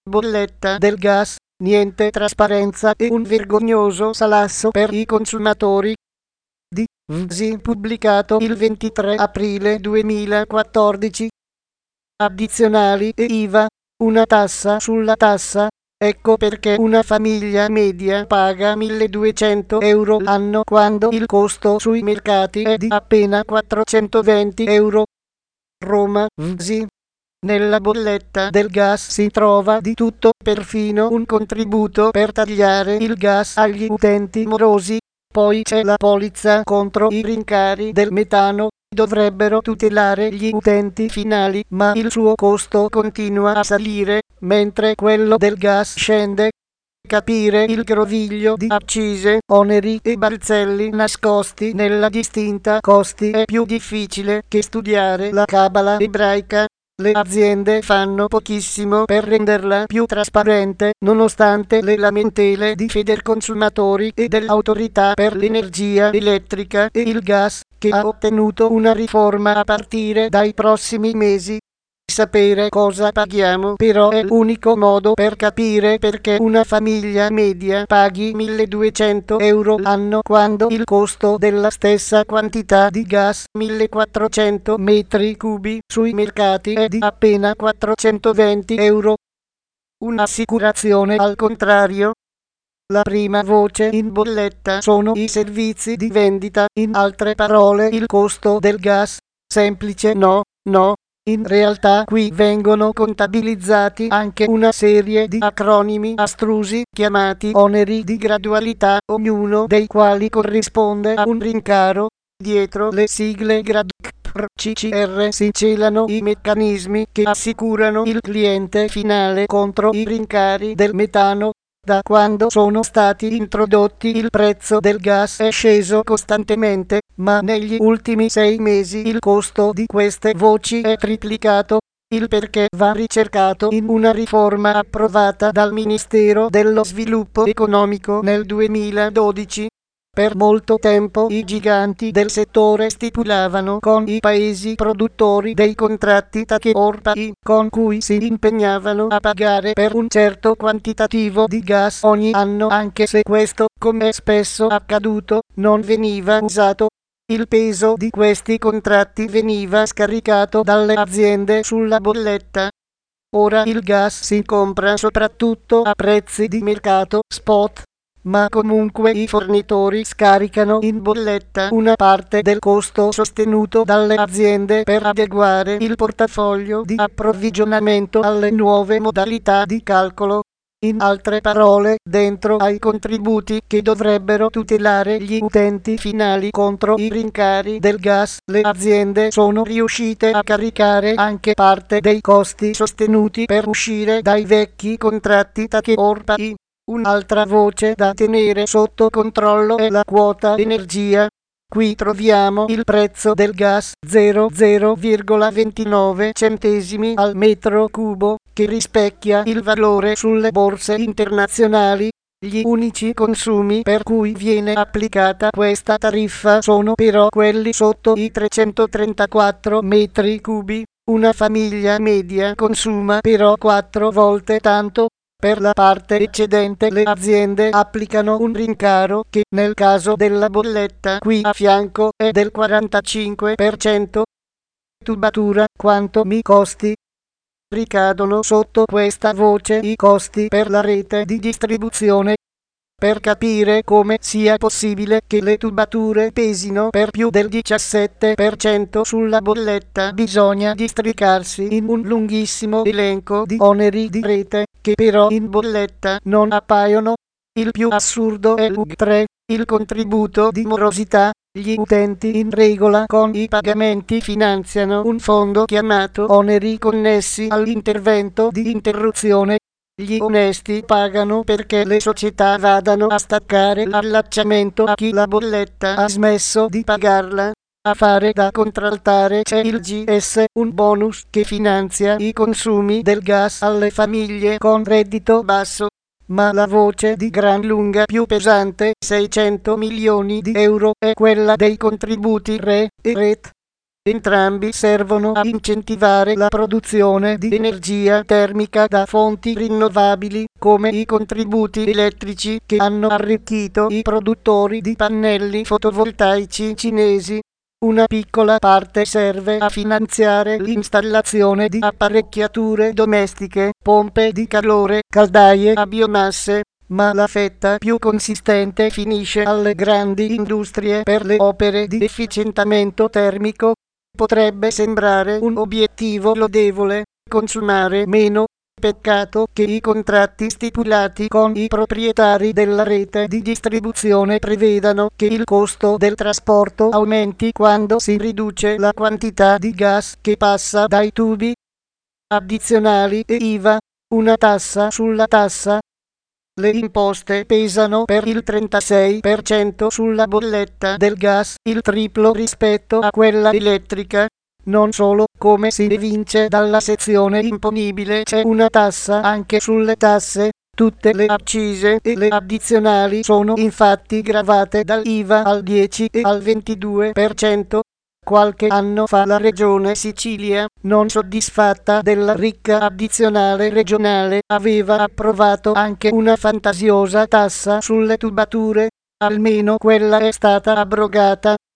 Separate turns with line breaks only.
bolletta del gas, niente trasparenza e un vergognoso salasso per i consumatori. Di VSI pubblicato il 23 aprile 2014. Addizionali e IVA, una tassa sulla tassa. Ecco perché una famiglia media paga 1.200 euro l'anno quando il costo sui mercati è di appena 420 euro. Roma, VSI. Nella bolletta del gas si trova di tutto, perfino un contributo per tagliare il gas agli utenti morosi. Poi c'è la polizza contro i rincari del metano. Dovrebbero tutelare gli utenti finali, ma il suo costo continua a salire, mentre quello del gas scende. Capire il groviglio di accise, oneri e balzelli nascosti nella distinta costi è più difficile che studiare la cabala ebraica. Le aziende fanno pochissimo per renderla più trasparente, nonostante le lamentele di Federconsumatori e dell'Autorità per l'Energia Elettrica e il Gas, che ha ottenuto una riforma a partire dai prossimi mesi. Sapere cosa paghiamo però è l'unico modo per capire perché una famiglia media paghi 1.200 euro l'anno quando il costo della stessa quantità di gas, 1.400 metri cubi, sui mercati è di appena 420 euro. Un'assicurazione al contrario. La prima voce in bolletta sono i servizi di vendita, in altre parole il costo del gas. Semplice no. In realtà qui vengono contabilizzati anche una serie di acronimi astrusi chiamati oneri di gradualità, ognuno dei quali corrisponde a un rincaro. Dietro le sigle CCR si celano i meccanismi che assicurano il cliente finale contro i rincari del metano. Da quando sono stati introdotti il prezzo del gas è sceso costantemente, ma negli ultimi 6 mesi il costo di queste voci è triplicato. Il perché va ricercato in una riforma approvata dal Ministero dello Sviluppo Economico nel 2012. Per molto tempo i giganti del settore stipulavano con i paesi produttori dei contratti take-or-pay, con cui si impegnavano a pagare per un certo quantitativo di gas ogni anno, anche se questo, come è spesso accaduto, non veniva usato. Il peso di questi contratti veniva scaricato dalle aziende sulla bolletta. Ora il gas si compra soprattutto a prezzi di mercato spot, ma comunque i fornitori scaricano in bolletta una parte del costo sostenuto dalle aziende per adeguare il portafoglio di approvvigionamento alle nuove modalità di calcolo. In altre parole, dentro ai contributi che dovrebbero tutelare gli utenti finali contro i rincari del gas, le aziende sono riuscite a caricare anche parte dei costi sostenuti per uscire dai vecchi contratti take-or-pay. Un'altra voce da tenere sotto controllo è la quota energia. Qui troviamo il prezzo del gas 0,29 centesimi al metro cubo, che rispecchia il valore sulle borse internazionali. Gli unici consumi per cui viene applicata questa tariffa sono però quelli sotto i 334 metri cubi. Una famiglia media consuma però 4 volte tanto. Per la parte eccedente le aziende applicano un rincaro che, nel caso della bolletta qui a fianco, è del 45%. Tubatura, quanto mi costi? Ricadono sotto questa voce i costi per la rete di distribuzione. Per capire come sia possibile che le tubature pesino per più del 17% sulla bolletta bisogna districarsi in un lunghissimo elenco di oneri di rete, che però in bolletta non appaiono. Il più assurdo è l'UG3, il contributo di morosità. Gli utenti in regola con i pagamenti finanziano un fondo chiamato oneri connessi all'intervento di interruzione. Gli onesti pagano perché le società vadano a staccare l'allacciamento a chi la bolletta ha smesso di pagarla. A fare da contraltare c'è il GS, un bonus che finanzia i consumi del gas alle famiglie con reddito basso. Ma la voce di gran lunga più pesante, 600 milioni di euro, è quella dei contributi RE e RET. Entrambi servono a incentivare la produzione di energia termica da fonti rinnovabili, come i contributi elettrici che hanno arricchito i produttori di pannelli fotovoltaici cinesi. Una piccola parte serve a finanziare l'installazione di apparecchiature domestiche, pompe di calore, caldaie a biomasse, ma la fetta più consistente finisce alle grandi industrie per le opere di efficientamento termico. Potrebbe sembrare un obiettivo lodevole, consumare meno. Peccato che i contratti stipulati con i proprietari della rete di distribuzione prevedano che il costo del trasporto aumenti quando si riduce la quantità di gas che passa dai tubi. Addizionali e IVA, una tassa sulla tassa. Le imposte pesano per il 36% sulla bolletta del gas, il triplo rispetto a quella elettrica. Non solo, come si evince dalla sezione imponibile, c'è una tassa anche sulle tasse. Tutte le accise e le addizionali sono infatti gravate dall'IVA al 10 e al 22%. Qualche anno fa la Regione Sicilia, non soddisfatta della ricca addizionale regionale, aveva approvato anche una fantasiosa tassa sulle tubature. Almeno quella è stata abrogata.